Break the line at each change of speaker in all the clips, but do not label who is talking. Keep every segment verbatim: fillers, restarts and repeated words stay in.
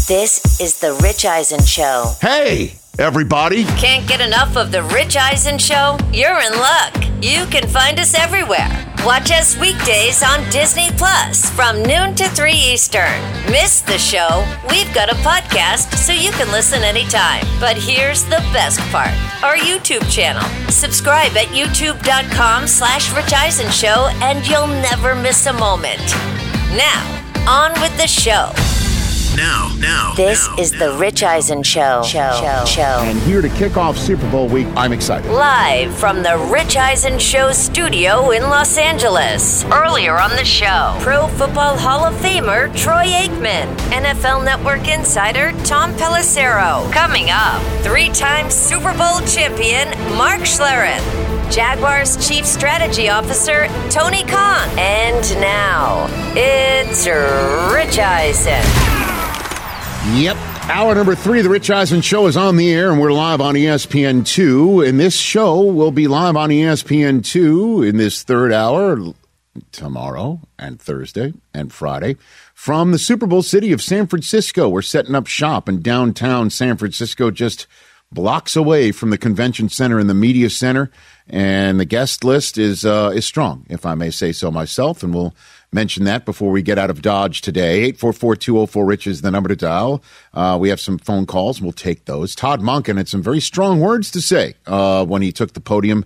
This is The Rich Eisen Show.
Hey, everybody.
Can't get enough of The Rich Eisen Show? You're in luck. You can find us everywhere. Watch us weekdays on Disney Plus from noon to three Eastern. Miss the show? We've got a podcast so you can listen anytime. But here's the best part. Our YouTube channel. Subscribe at youtube.com slash Rich Eisen Show and you'll never miss a moment. Now, on with the show.
Now, now,
This
now,
is
now.
The Rich Eisen Show. Show. Show. Show.
And here to kick off Super Bowl week, I'm excited.
Live from the Rich Eisen Show studio in Los Angeles. Earlier on the show, Pro Football Hall of Famer Troy Aikman, N F L Network insider Tom Pelissero. Coming up, three-time Super Bowl champion Mark Schlereth, Jaguars Chief Strategy Officer Tony Khan. And now, it's Rich Eisen.
Yep. Hour number three of the Rich Eisen Show is on the air, and we're live on E S P N two. And this show will be live on E S P N two in this third hour tomorrow and Thursday and Friday from the Super Bowl city of San Francisco. We're setting up shop in downtown San Francisco, just blocks away from the convention center and the media center. And the guest list is uh, is strong, if I may say so myself, and we'll mention that before we get out of Dodge today. eight four four, two oh four, RICH is the number to dial. Uh, we have some phone calls, and we'll take those. Todd Monken had some very strong words to say uh, when he took the podium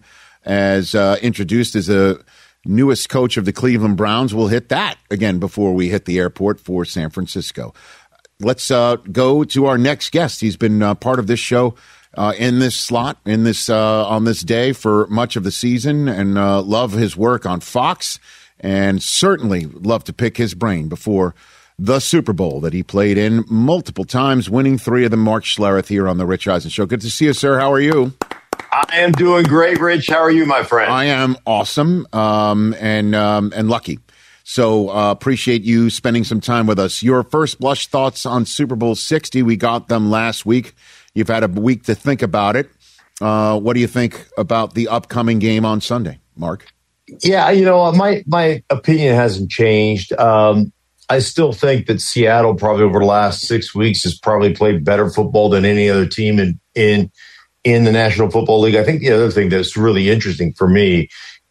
as uh, introduced as the newest coach of the Cleveland Browns. We'll hit that again before we hit the airport for San Francisco. Let's uh, go to our next guest. He's been uh, part of this show Uh, in this slot, in this uh, on this day for much of the season, and uh, love his work on Fox, and certainly love to pick his brain before the Super Bowl that he played in multiple times, winning three of them. Mark Schlereth here on the Rich Eisen Show. Good to see you, sir. How are you?
I am doing great, Rich. How are you, my friend?
I am awesome um, and um, and lucky. So uh, appreciate you spending some time with us. Your first blush thoughts on Super Bowl sixty. We got them last week. You've had a week to think about it. Uh, what do you think about the upcoming game on Sunday, Mark?
Yeah, you know, my my opinion hasn't changed. Um, I still think that Seattle probably over the last six weeks has probably played better football than any other team in in in the National Football League. I think the other thing that's really interesting for me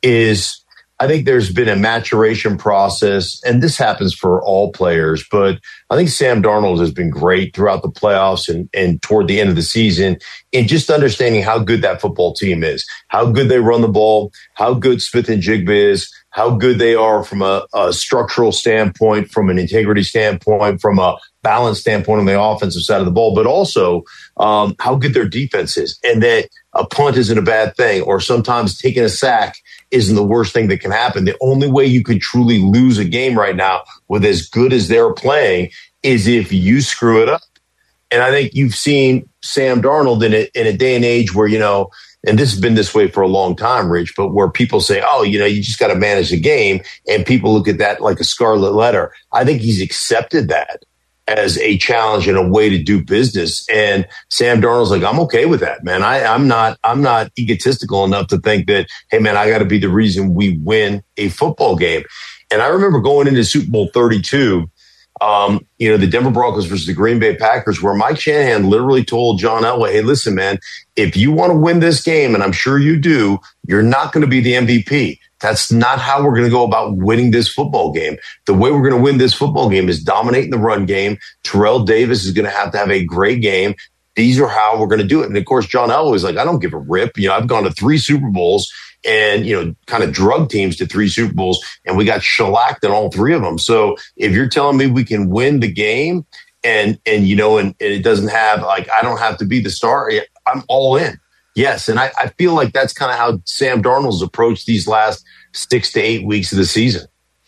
is I think there's been a maturation process, and this happens for all players, but I think Sam Darnold has been great throughout the playoffs and, and toward the end of the season in just understanding how good that football team is, how good they run the ball, how good Smith and Jigba is, how good they are from a, a structural standpoint, from an integrity standpoint, from a balance standpoint on the offensive side of the ball, but also um, how good their defense is, and that a punt isn't a bad thing, or sometimes taking a sack isn't the worst thing that can happen. The only way you could truly lose a game right now with as good as they're playing is if you screw it up. And I think you've seen Sam Darnold in a, in a day and age where, you know, and this has been this way for a long time, Rich, but where people say, oh, you know, you just got to manage the game. And people look at that like a scarlet letter. I think he's accepted that as a challenge and a way to do business. And Sam Darnold's like, I'm okay with that, man. I, I'm not, I'm not egotistical enough to think that, hey, man, I got to be the reason we win a football game. And I remember going into Super Bowl thirty-two, um, you know, the Denver Broncos versus the Green Bay Packers, where Mike Shanahan literally told John Elway, hey, listen, man, if you want to win this game, and I'm sure you do, you're not going to be the M V P. That's not how we're going to go about winning this football game. The way we're going to win this football game is dominating the run game. Terrell Davis is going to have to have a great game. These are how we're going to do it. And of course, John Elway is like, I don't give a rip. You know, I've gone to three Super Bowls and, you know, kind of drug teams to three Super Bowls, and we got shellacked in all three of them. So if you're telling me we can win the game and, and, you know, and, and it doesn't have like, I don't have to be the star, I'm all in. Yes, and I, I feel like that's kind of how Sam Darnold's approached these last six to eight weeks of the season.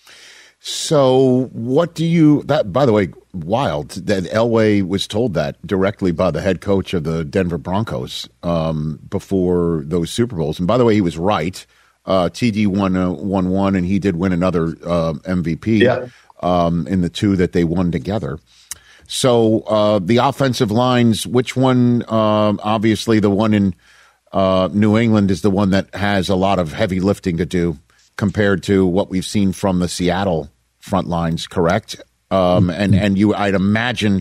So what do you – that, by the way, wild that Elway was told that directly by the head coach of the Denver Broncos um, before those Super Bowls. And by the way, he was right. Uh, T D won uh, won one, and he did win another uh, M V P
yeah.
um, in the two that they won together. So uh, the offensive lines, which one uh, – obviously the one in – Uh, New England is the one that has a lot of heavy lifting to do compared to what we've seen from the Seattle front lines, correct? Um, and, and you, I'd imagine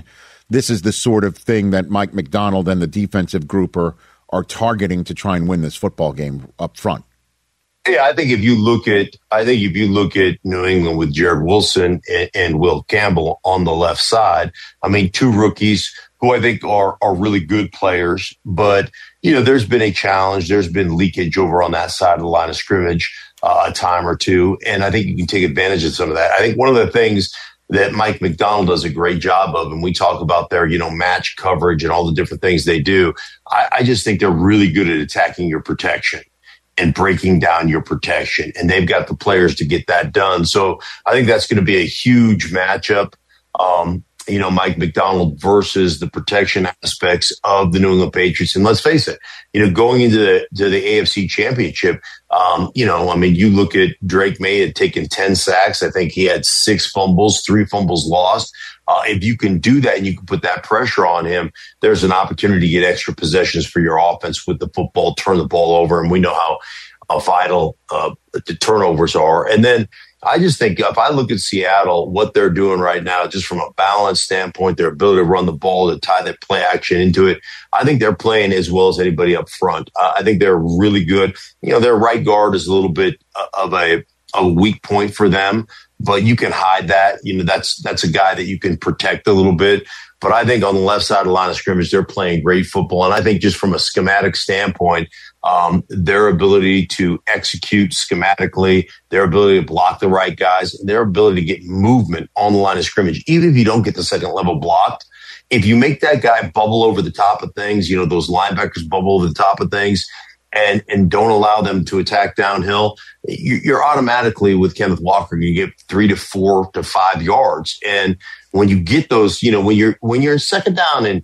this is the sort of thing that Mike Macdonald and the defensive group are, are targeting to try and win this football game up front.
Yeah, I think if you look at, I think if you look at New England with Jared Wilson and, and Will Campbell on the left side, I mean, two rookies who I think are are really good players, but you know, there's been a challenge. There's been leakage over on that side of the line of scrimmage uh, a time or two, and I think you can take advantage of some of that. I think one of the things that Mike Macdonald does a great job of, and we talk about their, you know, match coverage and all the different things they do. I, I just think they're really good at attacking your protection and breaking down your protection. And they've got the players to get that done. So I think that's going to be a huge matchup. Um, you know, Mike Macdonald versus the protection aspects of the New England Patriots. And let's face it, you know, going into the, to the A F C Championship, um, you know, I mean, you look at Drake May had taken ten sacks. I think he had six fumbles, three fumbles lost. Uh, if you can do that and you can put that pressure on him, there's an opportunity to get extra possessions for your offense with the football, turn the ball over. And we know how, how vital uh, the turnovers are. And then I just think if I look at Seattle, what they're doing right now, just from a balance standpoint, their ability to run the ball, to tie that play action into it, I think they're playing as well as anybody up front. Uh, I think they're really good. You know, their right guard is a little bit of a, a weak point for them, but you can hide that. You know, that's that's a guy that you can protect a little bit. But I think on the left side of the line of scrimmage, they're playing great football. And I think just from a schematic standpoint, um, their ability to execute schematically, their ability to block the right guys, their ability to get movement on the line of scrimmage, even if you don't get the second level blocked, if you make that guy bubble over the top of things, you know, those linebackers bubble over the top of things, and and don't allow them to attack downhill, you're automatically with Kenneth Walker, you get three to four to five yards. And when you get those, you know, when you're when you're second down and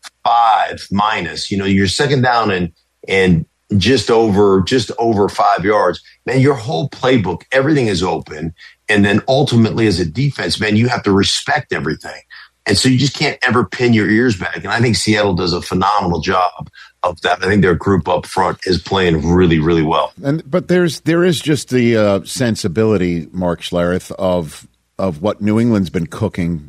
five minus, you know, you're second down and and just over just over five yards, man, your whole playbook, everything is open. And then ultimately as a defense, man, you have to respect everything. And so you just can't ever pin your ears back. And I think Seattle does a phenomenal job of that. I think their group up front is playing really, really well.
And but there's there is just the uh, sensibility, Mark Schlereth, of of what New England's been cooking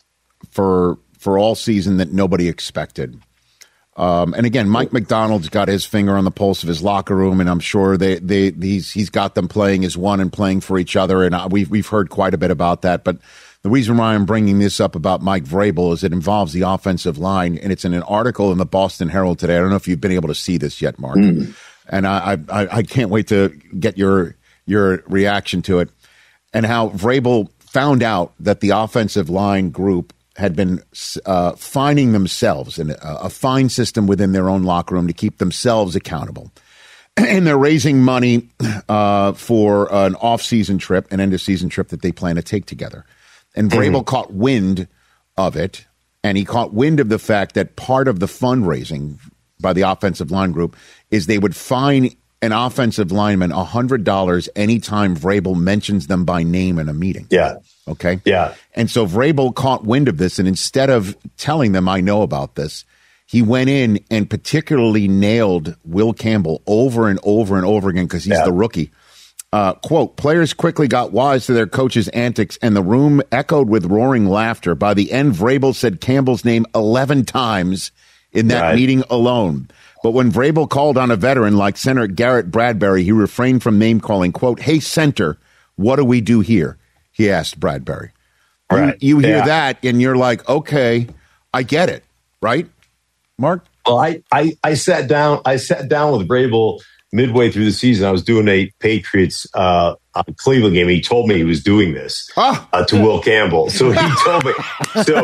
for for all season that nobody expected. Um, and again, Mike Macdonald's got his finger on the pulse of his locker room, and I'm sure they they he's he's got them playing as one and playing for each other. And we've we've heard quite a bit about that, but. The reason why I'm bringing this up about Mike Vrabel is it involves the offensive line, and it's in an article in the Boston Herald today. I don't know if you've been able to see this yet, Mark, mm. and I, I I can't wait to get your your reaction to it, and how Vrabel found out that the offensive line group had been uh, fining themselves in a, a fine system within their own locker room to keep themselves accountable. And they're raising money uh, for an off-season trip, an end-of-season trip that they plan to take together. And Vrabel mm-hmm. caught wind of it, and he caught wind of the fact that part of the fundraising by the offensive line group is they would fine an offensive lineman one hundred dollars anytime Vrabel mentions them by name in a meeting.
Yeah.
Okay?
Yeah.
And so Vrabel caught wind of this, and instead of telling them, I know about this, he went in and particularly nailed Will Campbell over and over and over again because he's yeah. the rookie. Uh, quote, players quickly got wise to their coach's antics, and the room echoed with roaring laughter. By the end, Vrabel said Campbell's name eleven times in that right. meeting alone. But when Vrabel called on a veteran like center Garrett Bradbury, he refrained from name-calling. Quote, hey, center, what do we do here? He asked Bradbury.
Right.
You, you hear
yeah.
that, and you're like, okay, I get it. Right, Mark?
Well, I, I, I sat down. I sat down with Vrabel midway through the season. I was doing a Patriots uh, Cleveland game. He told me he was doing this oh. uh, to Will Campbell. So he told me. So,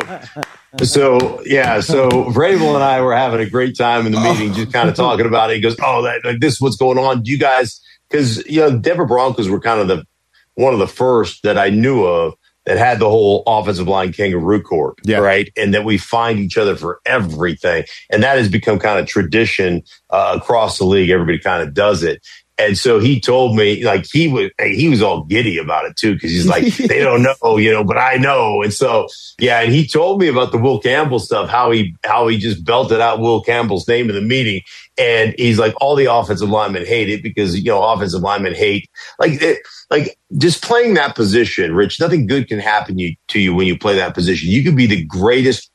so yeah. So Vrabel and I were having a great time in the meeting, just kind of talking about it. He goes, "Oh, that, like, this is what's going on. Do you guys?" Because you know, Denver Broncos were kind of the one of the first that I knew of that had the whole offensive line kangaroo court, yeah. right? And that we find each other for everything. And that has become kind of tradition uh, across the league. Everybody kind of does it. And so he told me, like, he was he was all giddy about it, too, because he's like, they don't know, you know, but I know. And so, yeah, and he told me about the Will Campbell stuff, how he how he just belted out Will Campbell's name in the meeting. And he's like, all the offensive linemen hate it because, you know, offensive linemen hate, like, it, like just playing that position, Rich, nothing good can happen you, to you when you play that position. You could be the greatest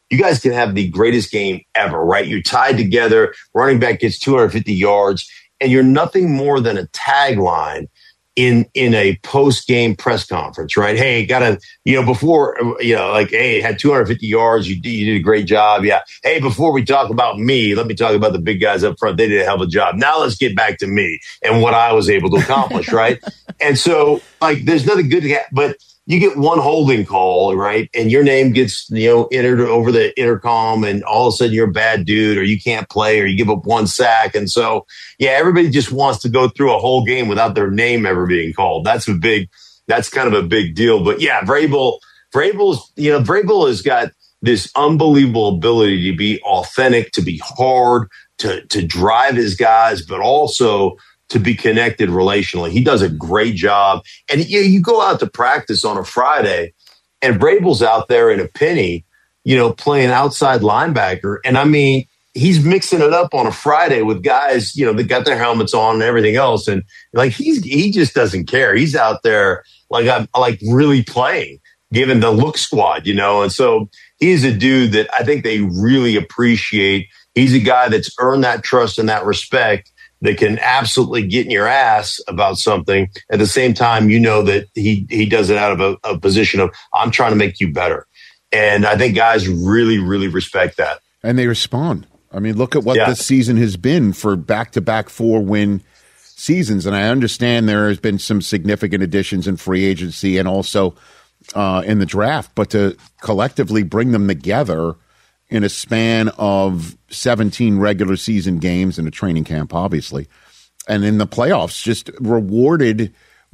you guys can have the greatest game ever, right? You're tied together, running back gets two hundred fifty yards, and you're nothing more than a tagline in in a post-game press conference, right? Hey, got to, you know, before, you know, like, hey, had two hundred fifty yards. You did, you did a great job. Yeah. Hey, before we talk about me, let me talk about the big guys up front. They did a hell of a job. Now let's get back to me and what I was able to accomplish, right? And so, like, there's nothing good to get, but you get one holding call, right? And your name gets, you know, entered over the intercom, and all of a sudden you're a bad dude, or you can't play, or you give up one sack. And so, yeah, everybody just wants to go through a whole game without their name ever being called. That's a big, that's kind of a big deal. But yeah, Vrabel, Vrabel's, you know, Vrabel has got this unbelievable ability to be authentic, to be hard, to, to drive his guys, but also to be connected relationally. He does a great job. And you, you go out to practice on a Friday, and Vrabel's out there in a penny, you know, playing outside linebacker. And I mean, he's mixing it up on a Friday with guys, you know, that got their helmets on and everything else. And like, he's, he just doesn't care. He's out there like, I'm like really playing, given the look squad, you know? And so he's a dude that I think they really appreciate. He's a guy that's earned that trust and that respect, that can absolutely get in your ass about something. At the same time, you know that he he does it out of a, a position of, I'm trying to make you better. And I think guys really, really respect that.
And they respond. I mean, look at what
yeah.
this season has been for back-to-back four-win seasons. And I understand there has been some significant additions in free agency and also uh, in the draft, but to collectively bring them together in a span of seventeen regular season games and a training camp, obviously, and in the playoffs, just rewarded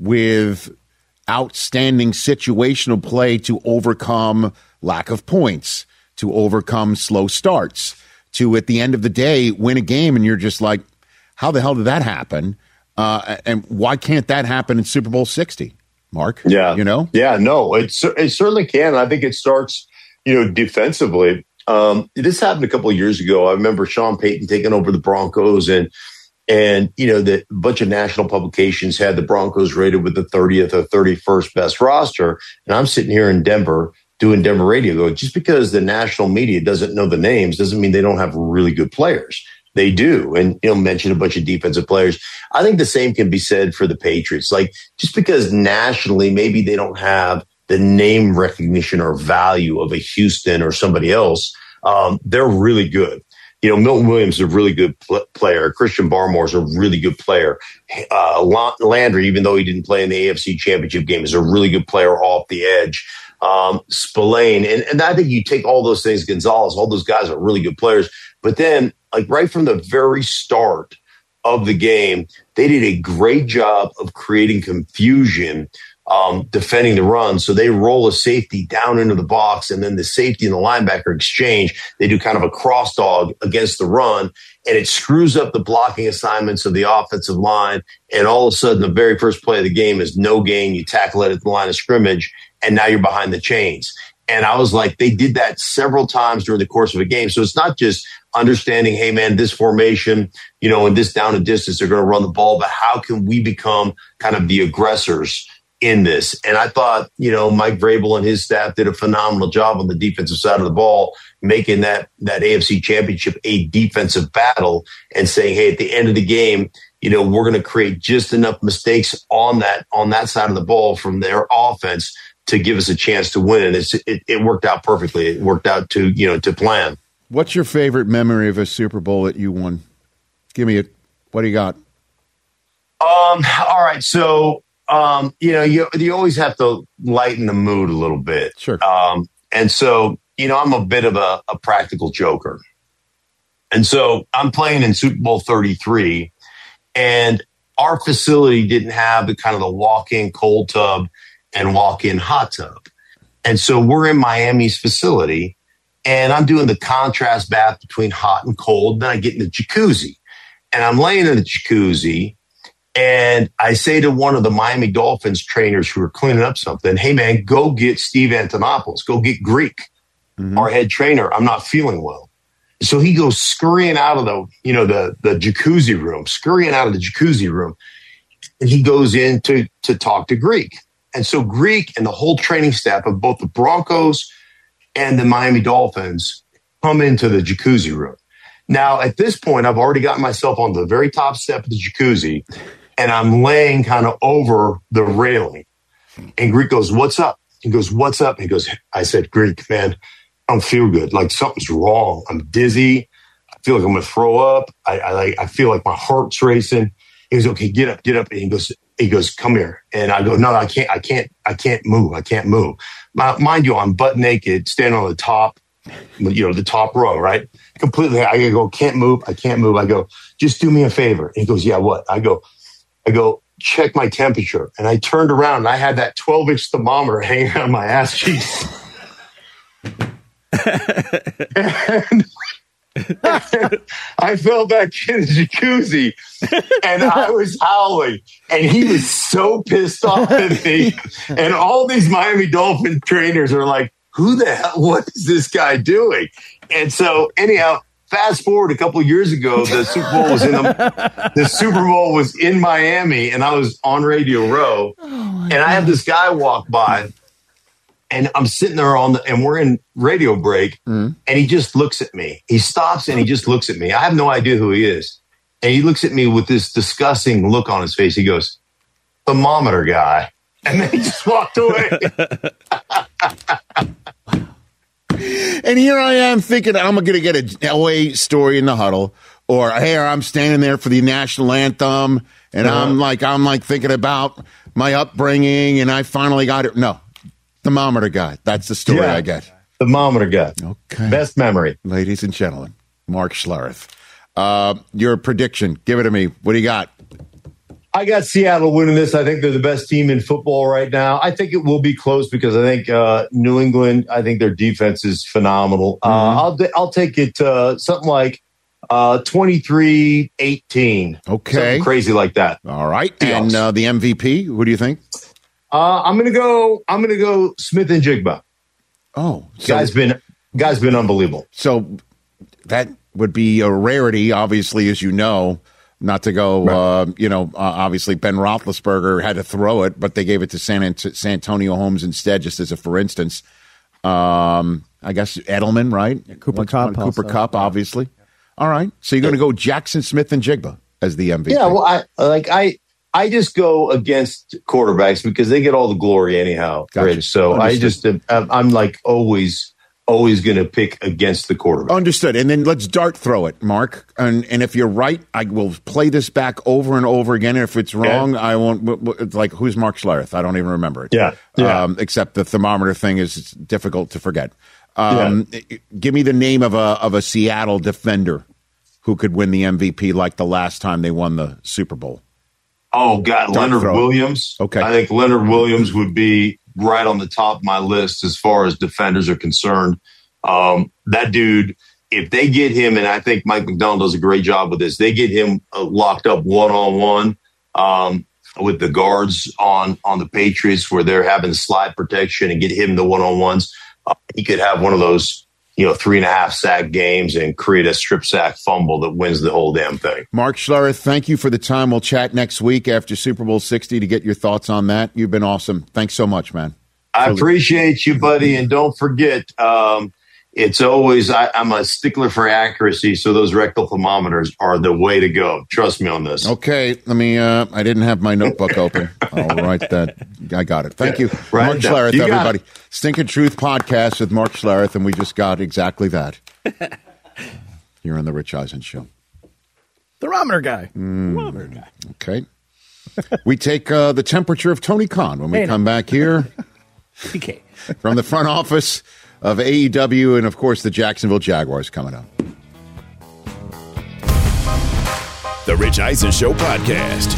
with outstanding situational play to overcome lack of points, to overcome slow starts, to, at the end of the day, win a game. And you're just like, how the hell did that happen? Uh, and why can't that happen in Super Bowl sixty, Mark?
Yeah.
You know?
Yeah, no, it, it certainly can. I think it starts, you know, defensively. Um, this happened a couple of years ago. I remember Sean Payton taking over the Broncos, and, and, you know, the a bunch of national publications had the Broncos rated with the thirtieth or thirty-first best roster. And I'm sitting here in Denver doing Denver radio, go, just because the national media doesn't know the names doesn't mean they don't have really good players. They do. And, you know, mention a bunch of defensive players. I think the same can be said for the Patriots. Like, just because nationally, maybe they don't have the name recognition or value of a Houston or somebody else, um, they're really good. You know, Milton Williams is a really good pl- player. Christian Barmore is a really good player. Uh, Landry, even though he didn't play in the A F C Championship game, is a really good player off the edge. Um, Spillane, and, and I think you take all those things, Gonzalez, all those guys are really good players. But then, like right from the very start of the game, they did a great job of creating confusion, um, defending the run. So they roll a safety down into the box, and then the safety and the linebacker exchange. They do kind of a cross dog against the run, and it screws up the blocking assignments of the offensive line. And all of a sudden, the very first play of the game is no gain. You tackle it at the line of scrimmage, and now you're behind the chains. And I was like, they did that several times during the course of a game. So it's not just understanding, hey, man, this formation, you know, in this down and distance, they're going to run the ball, but how can we become kind of the aggressors in this? And I thought, you know, Mike Vrabel and his staff did a phenomenal job on the defensive side of the ball, making that, that A F C Championship a defensive battle and saying, hey, at the end of the game, you know, we're going to create just enough mistakes on that, on that side of the ball from their offense to give us a chance to win. And it's, it, it worked out perfectly. It worked out to, you know, to plan.
What's your favorite memory of a Super Bowl that you won? Give me it. What do you got?
Um, all right. So, um, you know, you, you always have to lighten the mood a little bit.
Sure.
Um, and so, you know, I'm a bit of a, a practical joker. And so I'm playing in Super Bowl thirty-three, and our facility didn't have the kind of the walk-in cold tub and walk-in hot tub. And so we're in Miami's facility, and I'm doing the contrast bath between hot and cold. Then I get in the jacuzzi, and I'm laying in the jacuzzi, and I say to one of the Miami Dolphins trainers who are cleaning up something, hey, man, go get Steve Antonopoulos. Go get Greek, mm-hmm. our head trainer. I'm not feeling well. So he goes scurrying out of the, you know, the, the jacuzzi room, scurrying out of the jacuzzi room, and he goes in to, to talk to Greek. And so Greek and the whole training staff of both the Broncos and the Miami Dolphins come into the jacuzzi room. Now, at this point, I've already gotten myself on the very top step of the jacuzzi, and I'm laying kind of over the railing. And Greek goes, "What's up?" He goes, "What's up?" He goes, I said, "Greek, man, I don't feel good. Like something's wrong. I'm dizzy. I feel like I'm going to throw up. I, I like, I feel like my heart's racing." He goes, "Okay, get up, get up." And he goes, he goes, "Come here." And I go, "No, I can't, I can't, I can't move. I can't move." Mind you, I'm butt naked, standing on the top, you know, the top row, right? Completely. I go, "Can't move. I can't move." I go, "Just do me a favor." And he goes, "Yeah, what?" I go, I go, "Check my temperature." And I turned around and I had that twelve inch thermometer hanging on my ass cheeks. and, and I fell back in the jacuzzi and I was howling. And he was so pissed off at me. And all these Miami Dolphin trainers are like, "Who the hell? What is this guy doing?" And so, anyhow, fast forward a couple of years ago, the Super Bowl was in the, the Super Bowl was in Miami, and I was on Radio Row, oh and I had this guy walk by, and I'm sitting there on the, and we're in radio break, mm. and he just looks at me. He stops and he just looks at me. I have no idea who he is, and he looks at me with this disgusting look on his face. He goes, "Thermometer guy," and then he just walked away.
And here I am thinking I'm going to get an L A story in the huddle, or here I'm standing there for the national anthem, and uh-huh. I'm like I'm like thinking about my upbringing, and I finally got it. No, thermometer guy. That's the story
yeah.
I get.
Thermometer guy.
Okay.
Best memory,
ladies and gentlemen. Mark Schlereth. Uh, your prediction. Give it to me. What do you got?
I got Seattle winning this. I think they're the best team in football right now. I think it will be close because I think uh, New England, I think their defense is phenomenal. Mm-hmm. Uh, I'll I'll take it uh, something like uh, twenty-three eighteen.
Okay.
Something crazy like that.
All right. And uh, the M V P, who do you think?
Uh, I'm going to go I'm going to go Smith and Jigba.
Oh.
So, guy's been guy's been unbelievable.
So that would be a rarity, obviously, as you know. Not to go, right. uh, you know, uh, obviously Ben Roethlisberger had to throw it, but they gave it to San, Ant- San Antonio Holmes instead, just as a for instance. Um, I guess Edelman, right?
Cooper Kupp.
Cooper Kupp, obviously. All right. So you're going to go Jackson Smith and Jigba as the M V P.
Yeah, well, I like I I just go against quarterbacks because they get all the glory anyhow. Gotcha. Rich. So Understood. I just, I'm like always. always going to pick against the quarterback.
Understood. And then let's dart throw it, Mark. And and if you're right, I will play this back over and over again. And if it's wrong, yeah. I won't. It's like, who's Mark Schlereth? I don't even remember it.
Yeah. yeah.
Um, except the thermometer thing is difficult to forget. Um, yeah. Give me the name of a of a Seattle defender who could win the M V P like the last time they won the Super Bowl.
Oh, God. Dart Leonard throw. Williams.
Okay.
I think Leonard Williams would be right on the top of my list as far as defenders are concerned. Um, that dude, if they get him, and I think Mike McDonald does a great job with this, they get him uh, locked up one-on-one um, with the guards on, on the Patriots where they're having slide protection and get him the one-on-ones. Uh, he could have one of those, you know, three and a half sack games and create a strip sack fumble that wins the whole damn thing.
Mark Schlereth, thank you for the time. We'll chat next week after Super Bowl sixty to get your thoughts on that. You've been awesome. Thanks so much, man.
I appreciate you, buddy. And don't forget, um, it's always, I, I'm a stickler for accuracy. So those rectal thermometers are the way to go. Trust me on this.
Okay. Let me, uh, I didn't have my notebook open. I'll write that. I got it. Thank you.
Right
Mark
down.
Schlereth,
You
everybody. Stinking Truth podcast with Mark Schlereth. And we just got exactly that. You're on the Rich Eisen Show.
Thermometer guy.
Mm,
Thermometer guy.
Okay. We take uh, the temperature of Tony Khan when we hey, come no. back here.
Okay.
From the front office of A E W and, of course, the Jacksonville Jaguars coming up.
The Rich Eisen Show podcast.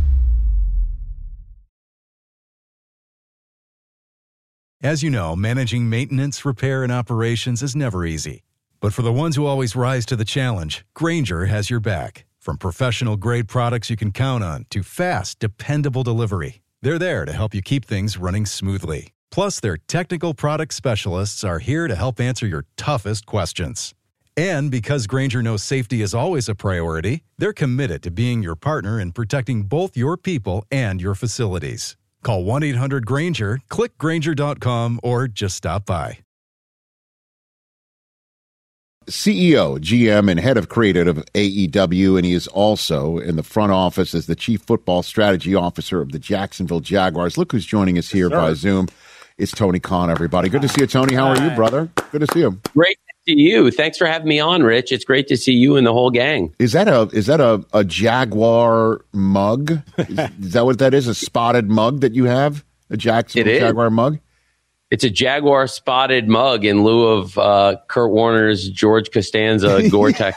As you know, managing maintenance, repair, and operations is never easy. But for the ones who always rise to the challenge, Grainger has your back. From professional-grade products you can count on to fast, dependable delivery, they're there to help you keep things running smoothly. Plus, their technical product specialists are here to help answer your toughest questions. And because Grainger knows safety is always a priority, they're committed to being your partner in protecting both your people and your facilities. Call one eight hundred Grainger, click Grainger dot com, or just stop by.
C E O, G M, and head of creative of A E W, and he is also in the front office as the chief football strategy officer of the Jacksonville Jaguars. Look who's joining us here
yes,
by Zoom. It's Tony Khan, everybody. Good to see you, Tony. How are you, brother? Good to see you.
Great to see you. Thanks for having me on, Rich. It's great to see you and the whole gang.
Is that a is that a, a Jaguar mug? Is, is that what that is? A spotted mug that you have? A Jacksonville Jaguar mug?
It's a Jaguar spotted mug in lieu of uh, Kurt Warner's George Costanza Gore-Tex.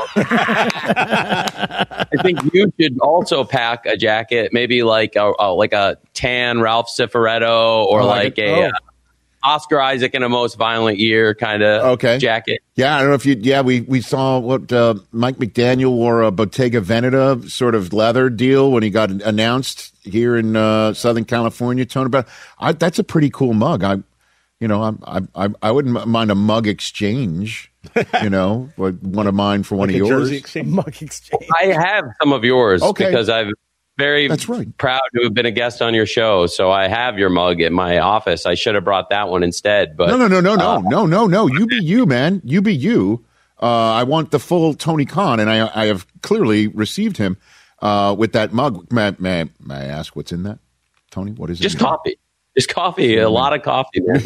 I think you should also pack a jacket, maybe like a, a like a tan Ralph Cifaretto or oh, like a oh. uh, Oscar Isaac in a Most Violent Year kind of
okay.
jacket.
Yeah, I don't know if you. Yeah, we we saw what uh, Mike McDaniel wore a Bottega Veneta sort of leather deal when he got announced here in uh, Southern California. Tony, but I, that's a pretty cool mug. I, you know, I I I wouldn't mind a mug exchange. You know, like one of mine for one
like
of yours.
Exchange. Mug exchange.
I have some of yours
okay.
because I've. Very
That's right.
proud to have been a guest on your show. So I have your mug at my office. I should have brought that one instead. But
no, no, no, no, no,
uh,
no, no, no. You be you, man. You be you. Uh, I want the full Tony Khan, and I, I have clearly received him uh, with that mug. May, may, may I ask what's in that, Tony? What is it?
Just coffee. Just coffee. A lot of coffee, man.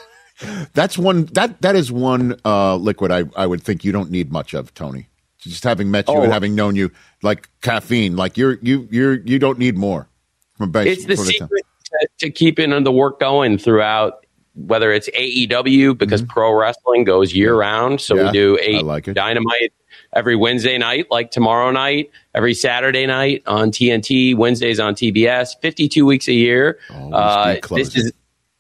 That's one. That that is one uh, liquid I, I would think you don't need much of, Tony. Just having met you
oh.
and having known you, like caffeine, like you're you you're you don't need more from base.
It's the secret to, to keeping the work going throughout, whether it's A E W because mm-hmm. pro wrestling goes year round. So
yeah,
we do a
like
Dynamite every Wednesday night, like tomorrow night, every Saturday night on T N T, Wednesdays on T B S, fifty-two weeks a year.
Uh, this is.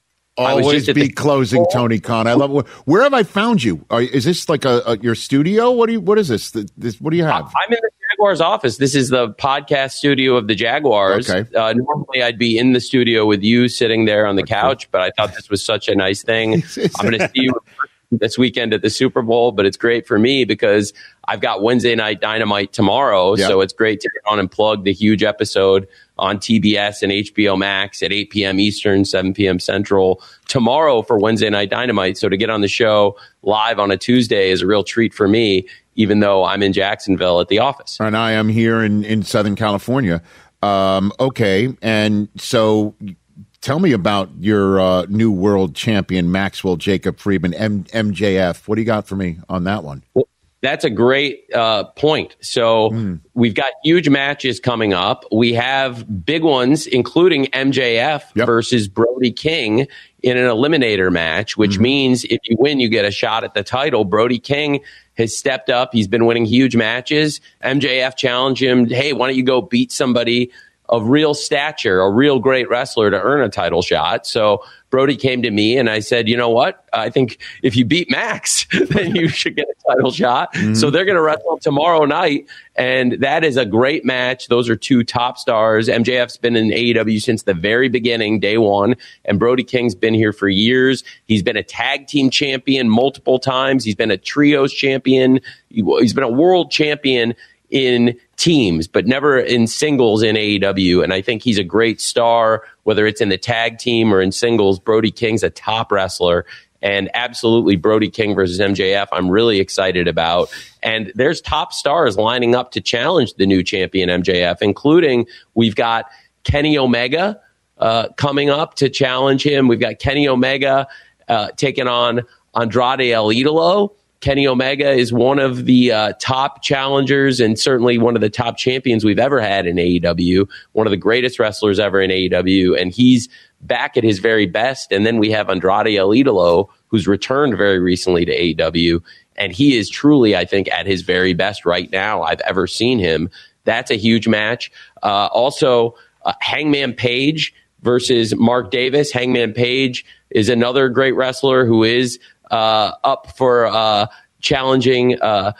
Always
be
the-
closing, Tony Khan. I love. Where have I found you? Are, is this like a, a your studio? What do you? What is this? This what do you have?
I'm in the Jaguars office. This is the podcast studio of the Jaguars.
Okay.
Uh, normally, I'd be in the studio with you, sitting there on the okay. couch, but I thought this was such a nice thing. I'm going to see you this weekend at the Super Bowl, but it's great for me because I've got Wednesday Night Dynamite tomorrow, yep. so it's great to get on and plug the huge episode on T B S and H B O Max at eight p.m. Eastern, seven p.m. Central tomorrow for Wednesday Night Dynamite. So to get on the show live on a Tuesday is a real treat for me, even though I'm in Jacksonville at the office.
And I am here in, in Southern California. Um, okay, and so tell me about your uh, new world champion, Maxwell Jacob Friedman, M- MJF. What do you got for me on that one?
Well, that's a great uh, point. So mm. we've got huge matches coming up. We have big ones, including M J F yep. versus Brody King in an eliminator match, which mm. means if you win, you get a shot at the title. Brody King has stepped up. He's been winning huge matches. M J F challenged him, hey, why don't you go beat somebody of real stature, a real great wrestler to earn a title shot. So Brody came to me and I said, you know what? I think if you beat Max, then you should get a title shot. Mm-hmm. So they're going to wrestle tomorrow night. And that is a great match. Those are two top stars. M J F's been in A E W since the very beginning, day one. And Brody King's been here for years. He's been a tag team champion multiple times. He's been a trios champion. He's been a world champion in teams, but never in singles in A E W. And I think he's a great star, whether it's in the tag team or in singles. Brody King's a top wrestler. And absolutely, Brody King versus M J F, I'm really excited about. And there's top stars lining up to challenge the new champion M J F, including we've got Kenny Omega uh, coming up to challenge him. We've got Kenny Omega uh, taking on Andrade El Idolo. Kenny Omega is one of the uh, top challengers and certainly one of the top champions we've ever had in A E W, one of the greatest wrestlers ever in A E W, and he's back at his very best. And then we have Andrade El Idolo, who's returned very recently to A E W, and he is truly, I think, at his very best right now I've ever seen him. That's a huge match. Uh, also, uh, Hangman Page versus Mark Davis. Hangman Page is another great wrestler who is Uh, up for uh, challenging uh,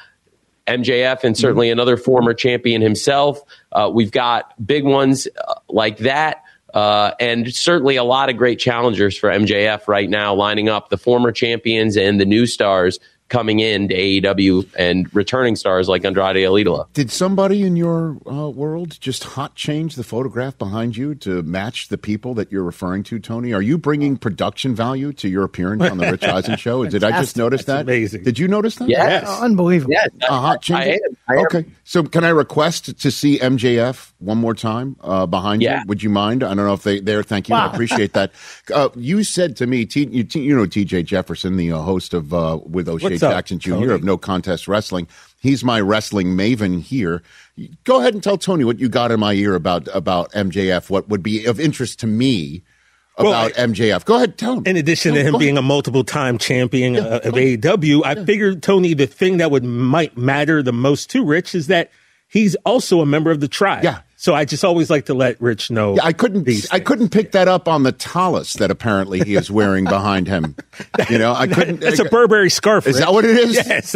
M J F and certainly mm-hmm. another former champion himself. Uh, we've got big ones uh, like that. Uh, and certainly a lot of great challengers for M J F right now, lining up the former champions and the new stars coming in to A E W and returning stars like Andrade El Idolo.
Did somebody in your uh, world just hot change the photograph behind you to match the people that you're referring to, Tony? Are you bringing production value to your appearance on the Rich Eisen show? Did I just notice
That's
that?
amazing.
Did you notice that?
Yes.
Oh, unbelievable.
Yes,
A hot change?
I am. I am.
Okay. So can I request to see M J F one more time uh, behind
Yeah.
you? Would you mind? I don't know if they there. Thank you. I appreciate that. Uh, you said to me, T, you, T, you know T J Jefferson, the uh, host of uh, with O'Shea
What's up,
Jackson Junior
Tony?
of No Contest Wrestling. He's my wrestling maven here. Go ahead and tell Tony what you got in my ear about about M J F. What would be of interest to me about
Well,
M J F? Go ahead, tell him.
In addition to
Go
him
ahead.
being a multiple time champion
Yeah,
uh,
go
of A E W, I
Yeah.
figured, Tony, the thing that would might matter the most to Rich is that he's also a member of the tribe.
Yeah.
So I just always like to let Rich know.
Yeah, I couldn't.
these
I
things.
couldn't pick that up on the talus that apparently he is wearing behind him. You know, I couldn't.
That's a Burberry scarf.
Is
Rich.
that what it is?
Yes.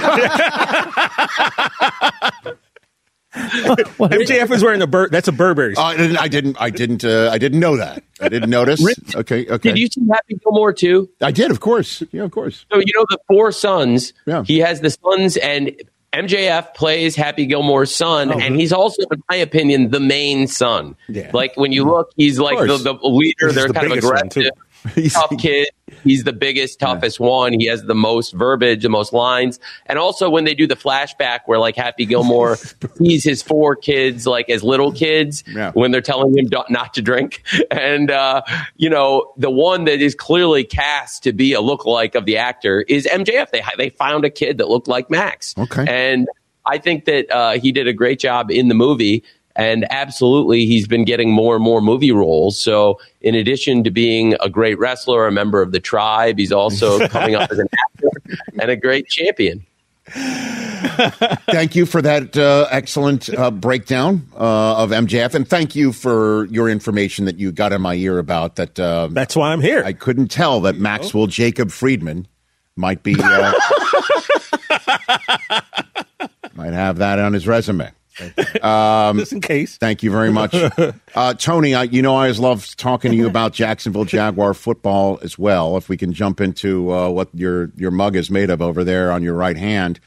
M J F is wearing a Bur- That's a Burberry
Uh,
scarf.
I didn't. I didn't. I didn't. Uh, I didn't know that. I didn't notice. Okay. Okay.
Did you see Happy Gilmore too?
I did. Of course. Yeah. Of course.
So you know the four sons.
Yeah.
He has the sons, and M J F plays Happy Gilmore's son, and he's also, in my opinion, the main son.
Yeah.
Like when you look, he's like the,
course.
the leader.
He's
They're
the
kind of
biggest one,
aggressive,
He's-
tough kid. He's the biggest, toughest one. He has the most verbiage, the most lines, and also when they do the flashback where like Happy Gilmore sees his four kids like as little kids
Yeah.
when they're telling him don't- not to drink, and uh, you know the one that is clearly cast to be a lookalike of the actor is M J F. They they found a kid that looked like Max.
Okay.
And I think that uh, he did a great job in the movie, and absolutely he's been getting more and more movie roles. So in addition to being a great wrestler, a member of the tribe, he's also coming up as an actor and a great champion.
Thank you for that uh, excellent uh, breakdown uh, of M J F, and thank you for your information that you got in my ear about that. Uh,
That's why I'm here.
I couldn't tell that Maxwell Jacob Friedman might be uh, might have that on his resume.
Just in case.
Thank you very much, uh, Tony. I, you know, I always love talking to you about Jacksonville Jaguar football as well. If we can jump into uh, what your your mug is made of over there on your right hand.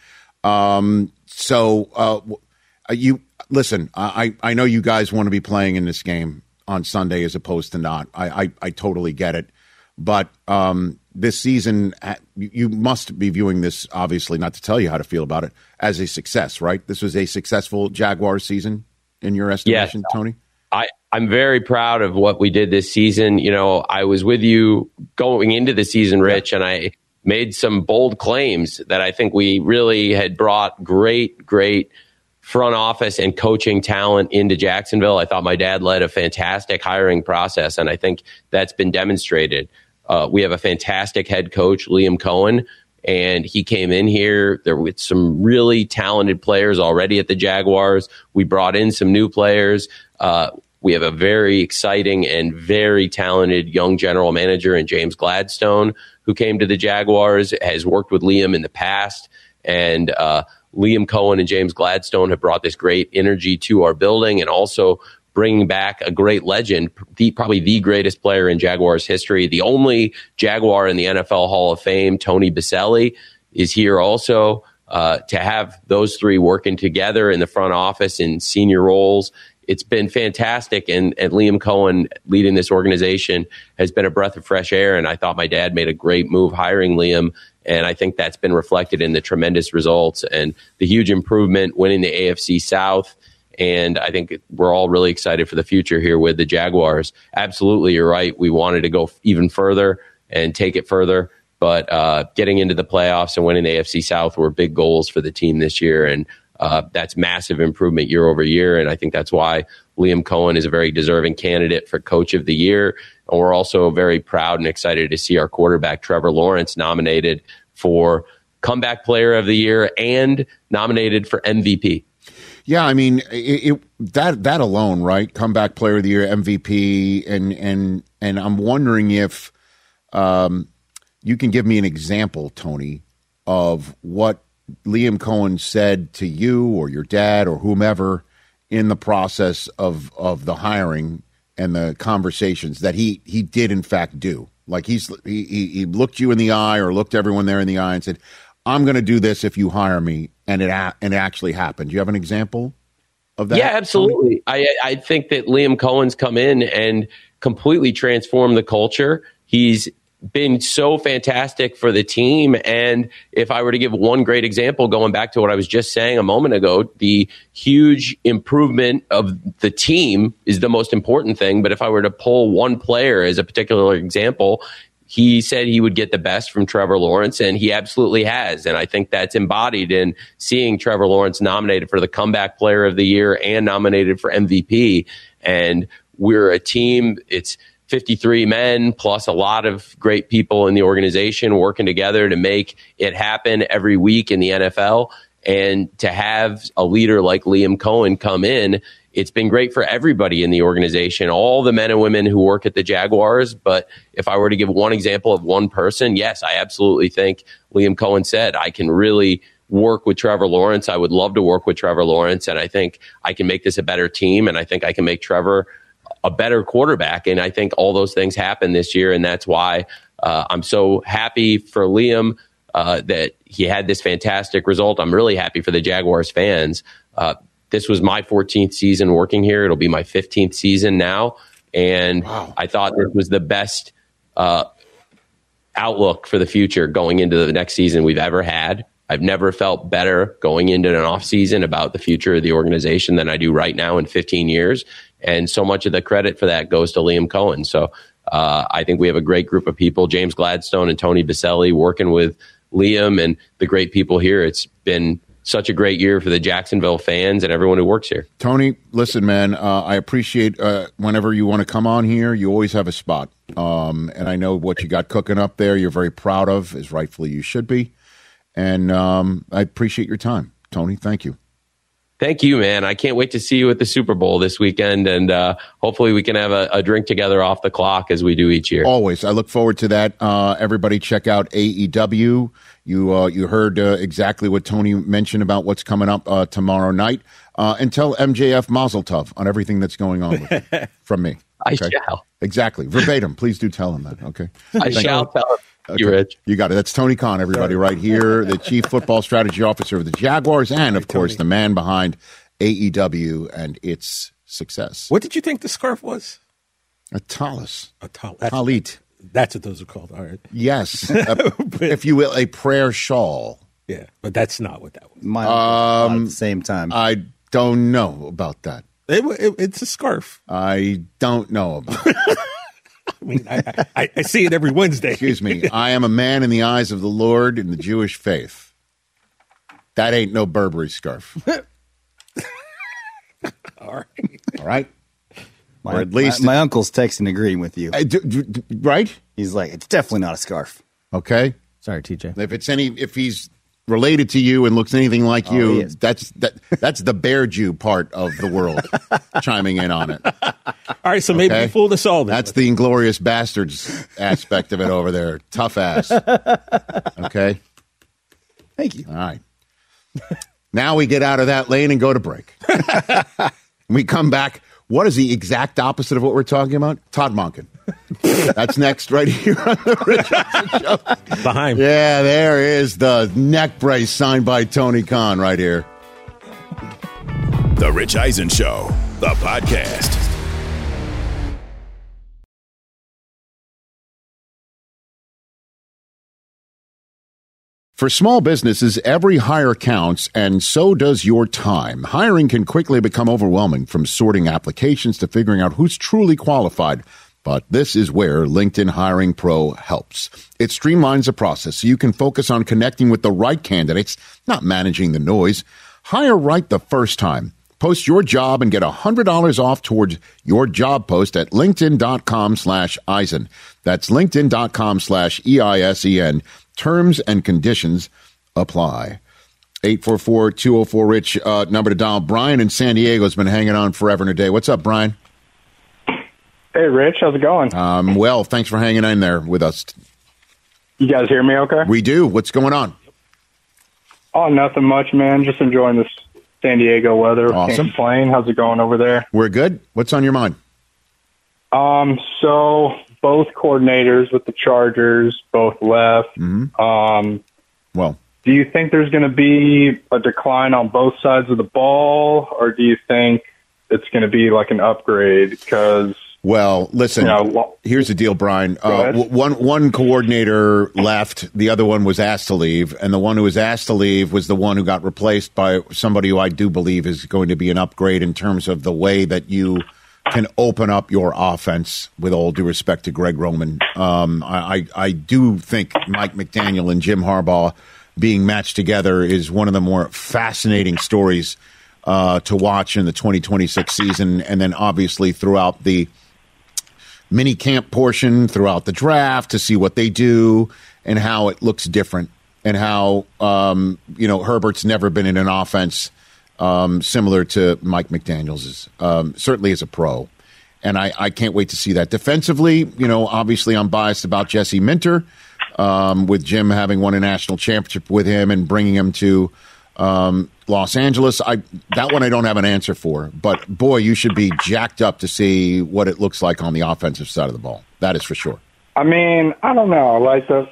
Um, so, uh, you listen. I I know you guys want to be playing in this game on Sunday as opposed to not. I I, I totally get it, but um, this season you must be viewing this, obviously, not to tell you how to feel about it, as a success, right? This was a successful Jaguars season in your estimation,
Yes.
Tony?
I, I'm very proud of what we did this season. You know, I was with you going into the season, Rich, and I made some bold claims that I think we really had brought great, great front office and coaching talent into Jacksonville. I thought my dad led a fantastic hiring process, and I think that's been demonstrated. Uh, we have a fantastic head coach, Liam Cohen, and he came in here there with some really talented players already at the Jaguars. We brought in some new players. Uh, we have a very exciting and very talented young general manager in James Gladstone, who came to the Jaguars, has worked with Liam in the past, and uh, Liam Cohen and James Gladstone have brought this great energy to our building, and also bringing back a great legend, the, probably the greatest player in Jaguars history. The only Jaguar in the N F L Hall of Fame, Tony Baselli, is here also. Uh, to have those three working together in the front office in senior roles, it's been fantastic. And, and Liam Cohen leading this organization has been a breath of fresh air. And I thought my dad made a great move hiring Liam. And I think that's been reflected in the tremendous results and the huge improvement, winning the A F C South. And I think we're all really excited for the future here with the Jaguars. Absolutely, you're right. We wanted to go even further and take it further. But uh, getting into the playoffs and winning the A F C South were big goals for the team this year. And uh, that's massive improvement year over year. And I think that's why Liam Cohen is a very deserving candidate for Coach of the Year. And we're also very proud and excited to see our quarterback, Trevor Lawrence, nominated for Comeback Player of the Year and nominated for M V P.
Yeah, I mean it, it, that that alone, right? Comeback Player of the Year, M V P, and and and I'm wondering if um, you can give me an example, Tony, of what Liam Cohen said to you or your dad or whomever in the process of of the hiring and the conversations that he he did in fact do. Like he's he he looked you in the eye or looked everyone there in the eye and said, I'm going to do this if you hire me, and it a- and it actually happened. Do you have an example of that?
Yeah, absolutely. I I think that Liam Cohen's come in and completely transformed the culture. He's been so fantastic for the team. And if I were to give one great example, going back to what I was just saying a moment ago, the huge improvement of the team is the most important thing. But if I were to pull one player as a particular example, he said he would get the best from Trevor Lawrence, and he absolutely has. And I think that's embodied in seeing Trevor Lawrence nominated for the Comeback Player of the Year and nominated for M V P. And we're a team, it's fifty-three men plus a lot of great people in the organization working together to make it happen every week in the N F L. And to have a leader like Liam Cohen come in, it's been great for everybody in the organization, all the men and women who work at the Jaguars. But if I were to give one example of one person, yes, I absolutely think Liam Cohen said, I can really work with Trevor Lawrence. I would love to work with Trevor Lawrence. And I think I can make this a better team. And I think I can make Trevor a better quarterback. And I think all those things happen this year. And that's why uh, I'm so happy for Liam uh, that he had this fantastic result. I'm really happy for the Jaguars fans. Uh, this was my fourteenth season working here. It'll be my fifteenth season now. And wow. I thought this was the best uh, outlook for the future going into the next season we've ever had. I've never felt better going into an off season about the future of the organization than I do right now in fifteen years. And so much of the credit for that goes to Liam Cohen. So uh, I think we have a great group of people, James Gladstone and Tony Baselli, working with Liam and the great people here. It's been such a great year for the Jacksonville fans and everyone who works here.
Tony, listen, man, uh, I appreciate uh, whenever you want to come on here, you always have a spot. Um, and I know what you got cooking up there you're very proud of, as rightfully you should be. And um, I appreciate your time. Tony, thank you.
Thank you, man. I can't wait to see you at the Super Bowl this weekend, and uh, hopefully we can have a, a drink together off the clock as we do each year.
Always. I look forward to that. Uh, everybody check out A E W. You uh, you heard uh, exactly what Tony mentioned about what's coming up uh, tomorrow night. Uh, and tell M J F Mazel Tov on everything that's going on with him, from me.
Okay? I shall.
Exactly. Verbatim. Please do tell him that, okay?
I
Thank
shall
you.
tell him.
Okay.
You, Rich.
You got it. That's Tony Khan, everybody, right here, the Chief Football Strategy Officer of the Jaguars, and, of course, the man behind A E W and its success.
What did you think the scarf was?
A tallis.
A tal-
Talit.
That's what those are called. All right.
Yes. A, if you will, a prayer shawl.
Yeah, but that's not what that was.
Mine
Um,
at the same time.
I don't know about that.
It, it, it's a scarf.
I don't know about it.
I mean, I, I, I see it every Wednesday.
Excuse me. I am a man in the eyes of the Lord in the Jewish faith. That ain't no Burberry scarf.
All right.
All right.
My,
or at least
my, my uncle's texting agreeing with you.
I do, do, do, right?
He's like, it's definitely not a scarf.
Okay.
Sorry, T J.
If it's any, if he's related to you and looks anything like
Oh,
you,
he is.
that's that. That's the Bear Jew part of the world chiming in on it.
All right, so maybe
Okay.
you fooled us all. Then.
That's the Inglorious Bastards aspect of it over there. Tough ass. Okay.
Thank you.
All right. Now we get out of that lane and go to break. We come back. What is the exact opposite of what we're talking about? Todd Monken. That's next right here on the Rich Eisen Show.
Behind.
Yeah, there is the neck brace signed by Tony Khan right here.
The Rich Eisen Show, the podcast.
For small businesses, every hire counts, and so does your time. Hiring can quickly become overwhelming, from sorting applications to figuring out who's truly qualified. But this is where LinkedIn Hiring Pro helps. It streamlines the process so you can focus on connecting with the right candidates, not managing the noise. Hire right the first time. Post your job and get one hundred dollars off towards your job post at linkedin.com slash Eisen. That's linkedin.com slash E I S E N. Terms and conditions apply. eight four four, two oh four, RICH, uh, number to dial. Brian in San Diego has been hanging on forever and a day. What's up, Brian?
Hey, Rich. How's it going?
Um, well, thanks for hanging in there with us.
You guys hear me okay?
We do. What's going on?
Oh, nothing much, man. Just enjoying this San Diego weather.
Awesome.
Can't complain. How's it going over there?
We're good. What's on your mind?
Um, so both coordinators with the Chargers both left.
Mm-hmm.
Um,
well,
do you think there's going to be a decline on both sides of the ball, or do you think it's going to be like an upgrade? Because
Well, listen, you know, here's the deal, Brian. Uh, one one coordinator left. The other one was asked to leave. And the one who was asked to leave was the one who got replaced by somebody who I do believe is going to be an upgrade in terms of the way that you can open up your offense, with all due respect to Greg Roman. Um, I, I, I do think Mike McDaniel and Jim Harbaugh being matched together is one of the more fascinating stories uh, to watch in the twenty twenty-six season. And then obviously throughout the mini camp portion, throughout the draft, to see what they do and how it looks different, and how, um, you know, Herbert's never been in an offense um, similar to Mike McDaniel's, um, certainly as a pro. And I, I can't wait to see that. Defensively, you know, obviously I'm biased about Jesse Minter, um, with Jim having won a national championship with him and bringing him to um, Los Angeles. I that one I don't have an answer for, but boy, you should be jacked up to see what it looks like on the offensive side of the ball. That is for sure.
I mean, I don't know. Like the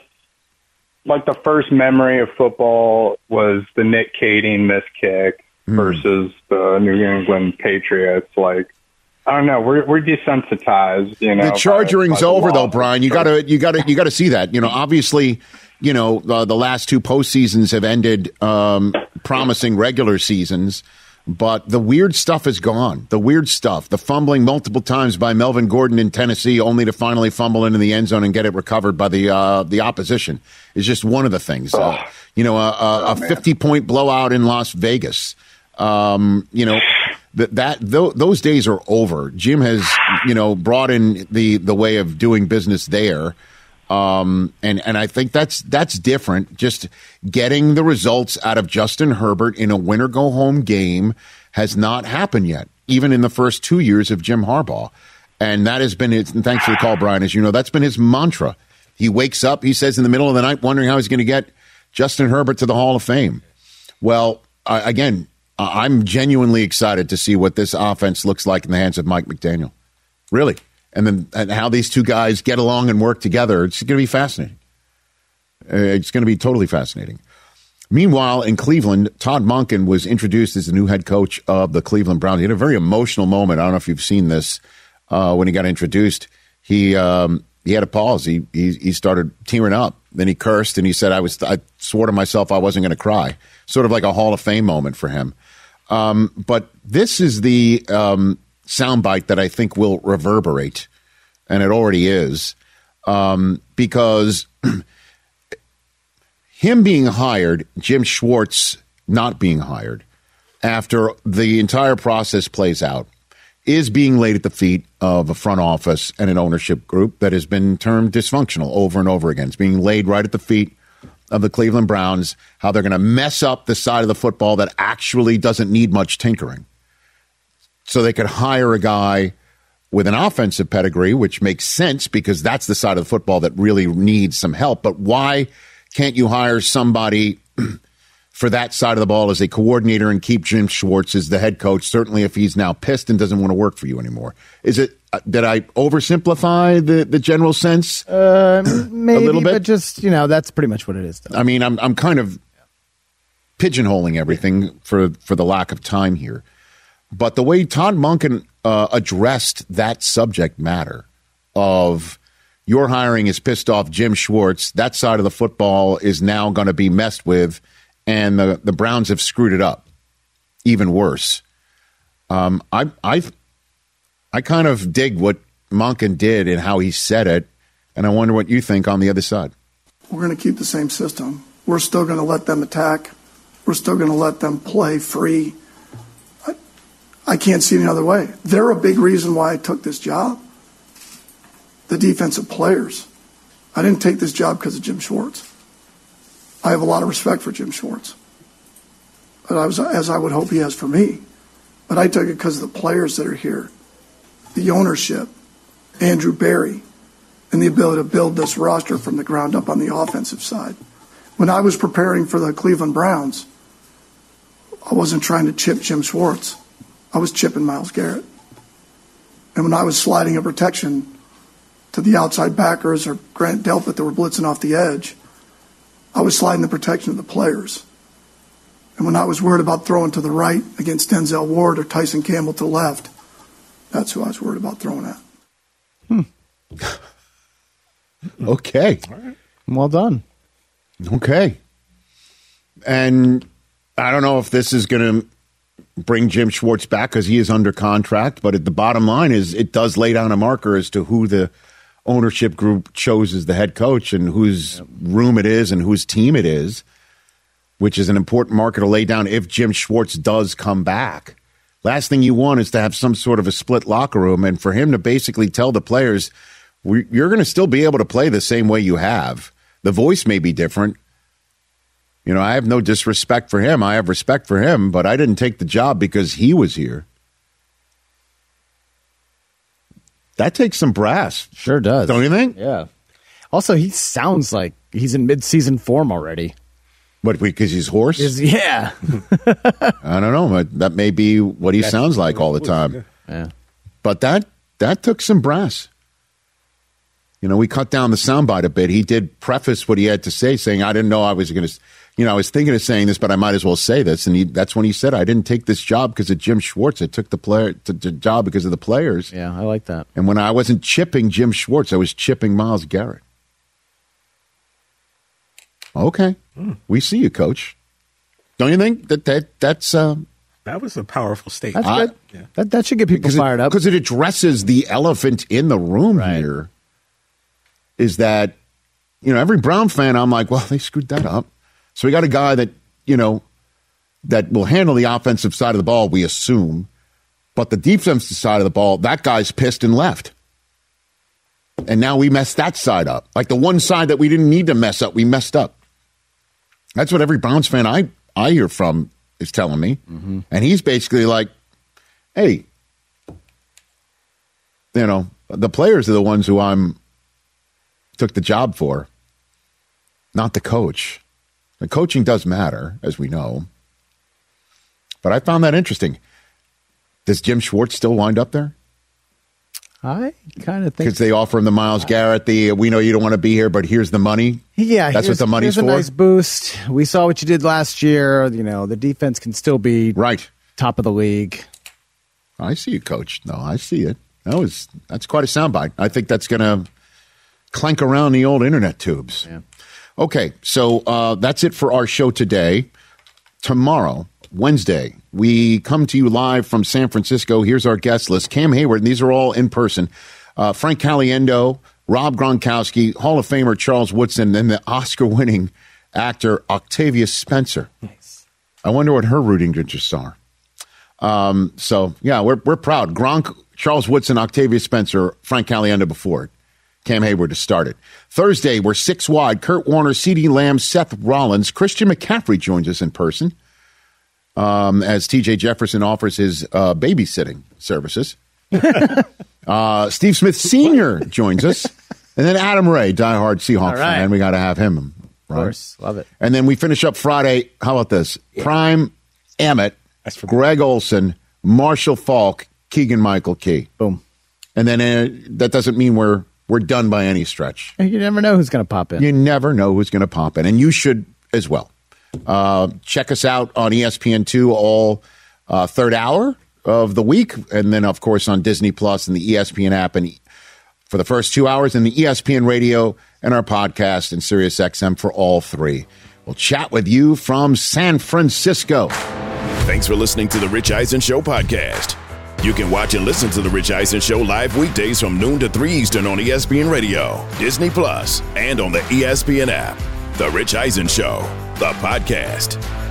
like the first memory of football was the Nick Kading missed kick mm. versus the New England Patriots. Like, I don't know. We're we're desensitized. You know,
the chargering's over though, Brian. You gotta you gotta you gotta see that. You know, obviously, you know uh, the last two postseasons have ended um, promising regular seasons, but the weird stuff is gone. The weird stuff, the fumbling multiple times by Melvin Gordon in Tennessee, only to finally fumble into the end zone and get it recovered by the uh, the opposition, is just one of the things. Oh. Uh, you know, a, a, a fifty-point blowout in Las Vegas. Um, you know. That, that th- those days are over. Jim has, you know, brought in the, the way of doing business there, um, and and I think that's that's different. Just getting the results out of Justin Herbert in a winner go home game has not happened yet, even in the first two years of Jim Harbaugh, and that has been his. And thanks for the call, Brian. As you know, that's been his mantra. He wakes up, he says in the middle of the night, wondering how he's going to get Justin Herbert to the Hall of Fame. Well, uh, again. I'm genuinely excited to see what this offense looks like in the hands of Mike McDaniel. Really. And then and how these two guys get along and work together. It's going to be fascinating. Uh, it's going to be totally fascinating. Meanwhile, in Cleveland, Todd Monken was introduced as the new head coach of the Cleveland Browns. He had a very emotional moment. I don't know if you've seen this uh, when he got introduced. He um, he had a pause. He, he he started tearing up. Then he cursed and he said, I was I swore to myself I wasn't going to cry. Sort of like a Hall of Fame moment for him. Um, but this is the um, soundbite that I think will reverberate, and it already is, um, because him being hired, Jim Schwartz not being hired, after the entire process plays out, is being laid at the feet of a front office and an ownership group that has been termed dysfunctional over and over again. It's being laid right at the feet of the Cleveland Browns, how they're going to mess up the side of the football that actually doesn't need much tinkering. So they could hire a guy with an offensive pedigree, which makes sense because that's the side of the football that really needs some help. But why can't you hire somebody for that side of the ball as a coordinator and keep Jim Schwartz as the head coach, certainly if he's now pissed and doesn't want to work for you anymore? Is it, uh, did I oversimplify the, the general sense?
Uh, maybe,
a little bit?
But just, you know, that's pretty much what it is, though.
I mean, I'm I'm kind of pigeonholing everything for, for the lack of time here. But the way Todd Monken uh, addressed that subject matter of your hiring is pissed off Jim Schwartz, that side of the football is now going to be messed with, and the, the Browns have screwed it up even worse. Um, I I I kind of dig what Monken did and how he said it, and I wonder what you think on the other side.
We're going to keep the same system. We're still going to let them attack. We're still going to let them play free. I, I can't see any other way. They're a big reason why I took this job. The defensive players. I didn't take this job because of Jim Schwartz. I have a lot of respect for Jim Schwartz, but I was, as I would hope he has for me. But I took it because of the players that are here, the ownership, Andrew Berry, and the ability to build this roster from the ground up on the offensive side. When I was preparing for the Cleveland Browns, I wasn't trying to chip Jim Schwartz. I was chipping Myles Garrett. And when I was sliding a protection to the outside backers or Grant Delpit that were blitzing off the edge, I was sliding the protection of the players. And when I was worried about throwing to the right against Denzel Ward or Tyson Campbell to the left, that's who I was worried about throwing at.
Hmm. Okay.
All right. Well done.
Okay. And I don't know if this is going to bring Jim Schwartz back because he is under contract, but at the bottom line is it does lay down a marker as to who the ownership group chose as the head coach and whose room it is and whose team it is, which is an important marker to lay down if Jim Schwartz does come back. Last thing you want is to have some sort of a split locker room and for him to basically tell the players, you're going to still be able to play the same way you have. The voice may be different. You know, I have no disrespect for him. I have respect for him, but I didn't take the job because he was here. That takes some brass.
Sure does.
Don't you think?
Yeah. Also, he sounds like he's in mid-season form already.
What, because he's hoarse?
Is, yeah.
I don't know. That may be what he
That's
sounds like all the time.
Yeah.
But that that took some brass. You know, we cut down the soundbite a bit. He did preface what he had to say, saying, I didn't know I was going to, you know, I was thinking of saying this, but I might as well say this. And he, that's when he said, I didn't take this job because of Jim Schwartz. I took the player the, the job because of the players.
Yeah, I like that.
And when I wasn't chipping Jim Schwartz, I was chipping Myles Garrett. Okay. Mm. We see you, Coach. Don't you think that, that that's... Uh,
that was a powerful statement.
That's good. I, yeah. that, that should get people fired
it,
up.
Because it addresses the elephant in the room right. here. Is that, you know, every Brown fan, I'm like, well, they screwed that up. So we got a guy that, you know, that will handle the offensive side of the ball, we assume. But the defensive side of the ball, that guy's pissed and left. And now we messed that side up. Like the one side that we didn't need to mess up, we messed up. That's what every Browns fan I, I hear from is telling me. Mm-hmm. And he's basically like, hey, you know, the players are the ones who I'm took the job for, not the coach. The coaching does matter, as we know. But I found that interesting. Does Jim Schwartz still wind up there?
I kind of think
because they offer him the Myles Garrett, the we know you don't want to be here, but here's the money.
Yeah,
that's what the money's
here's
for.
A nice boost. We saw what you did last year. You know, the defense can still be
right
top of the league.
I see you, Coach. No, I see it. That was that's quite a soundbite. I think that's going to clank around the old internet tubes.
Yeah.
Okay, so uh, that's it for our show today. Tomorrow, Wednesday, we come to you live from San Francisco. Here's our guest list. Cam Hayward, and these are all in person. Uh, Frank Caliendo, Rob Gronkowski, Hall of Famer Charles Woodson, and the Oscar-winning actor Octavia Spencer.
Nice.
I wonder what her rooting interests are. Um, so, yeah, we're we're proud. Gronk, Charles Woodson, Octavia Spencer, Frank Caliendo before it. Cam Hayward to start it. Thursday, we're six wide. Kurt Warner, CeeDee Lamb, Seth Rollins. Christian McCaffrey joins us in person um, as T J Jefferson offers his uh, babysitting services. uh, Steve Smith Senior joins us. And then Adam Ray, diehard Seahawks right. fan. We got to have him. Right?
Of course. Love it.
And then we finish up Friday. How about this? Yeah. Prime Emmett, Greg Olson, Marshall Falk, Keegan-Michael Key.
Boom.
And then uh, that doesn't mean we're We're done by any stretch.
You never know who's going to pop in.
You never know who's going to pop in, and you should as well. Uh, check us out on E S P N two all uh, third hour of the week, and then, of course, on Disney Plus and the E S P N app and for the first two hours, and the E S P N radio and our podcast and Sirius X M for all three. We'll chat with you from San Francisco.
Thanks for listening to the Rich Eisen Show podcast. You can watch and listen to The Rich Eisen Show live weekdays from noon to three Eastern on E S P N Radio, Disney Plus, and on the E S P N app. The Rich Eisen Show, the podcast.